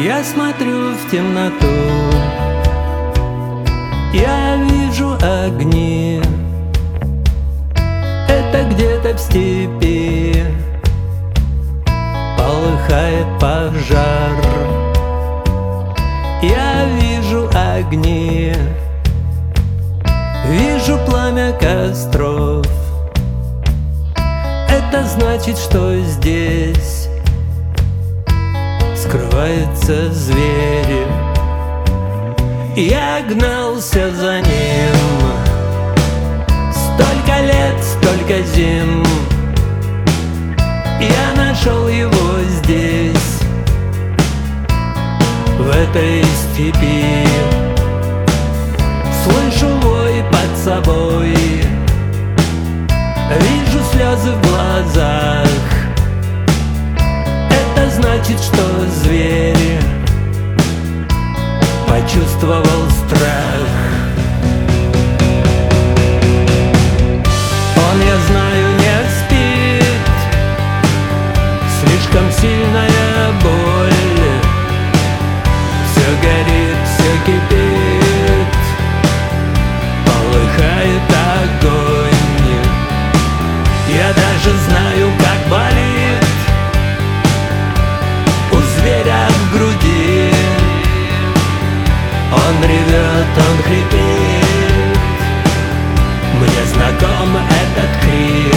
Я смотрю в темноту, я вижу огни. Это где-то в степи полыхает пожар. Я вижу огни, вижу пламя костров. Это значит, что здесь скрываются звери. Я гнался за ним столько лет, столько зим. Я нашел его здесь, в этой степи. Слышу вой под собой, вижу слезы в глазах. Это значит, что зверь почувствовал страх. Он, я знаю, не спит, слишком сильная боль. Все горит, все кипит, полыхает огонь. Я даже знаю, как болит у зверя в груди. Он ревет, он хрипит, мне знаком этот крик.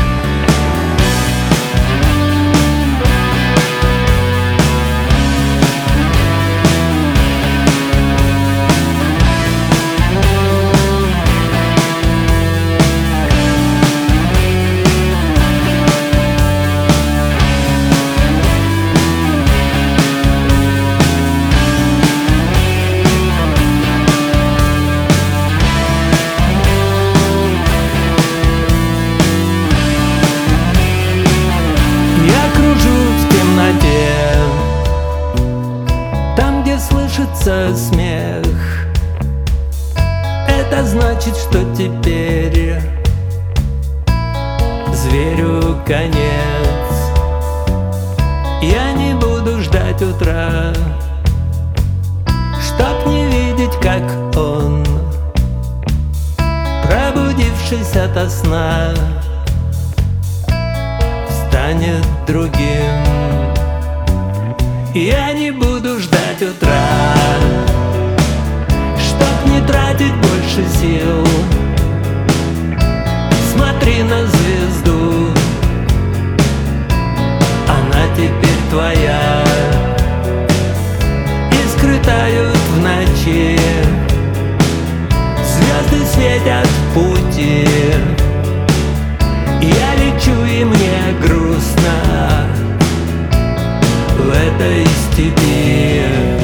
Там, где слышится смех, это значит, что теперь зверю конец. Я не буду ждать утра, чтоб не видеть, как он, пробудившись ото сна, станет другим. Я не буду ждать утра, чтоб не тратить больше сил. Смотри на звезду, она теперь твоя. Искры тают в ночи, звезды светят в пути. Я лечу, и мне грустно в этой степи.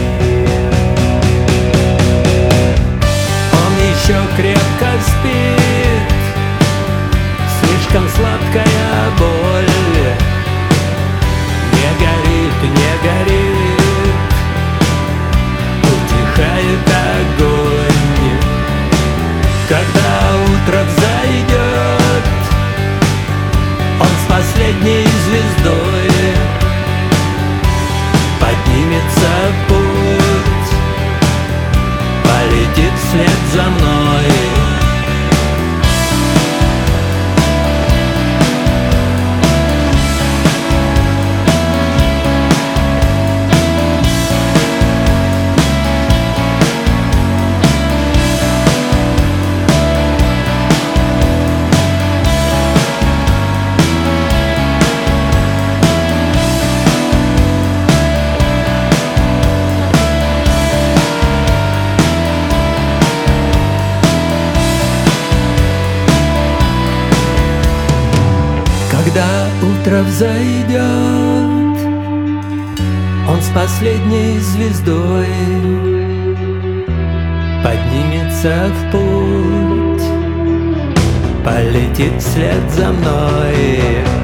Он еще крепко спит, слишком сладкая боль. Не горит, не горит, утихает огонь. Когда утро взойдет, он с последней звездой поднимется в путь, полетит вслед за мной. Когда утро взойдет, он с последней звездой поднимется в путь, полетит вслед за мной.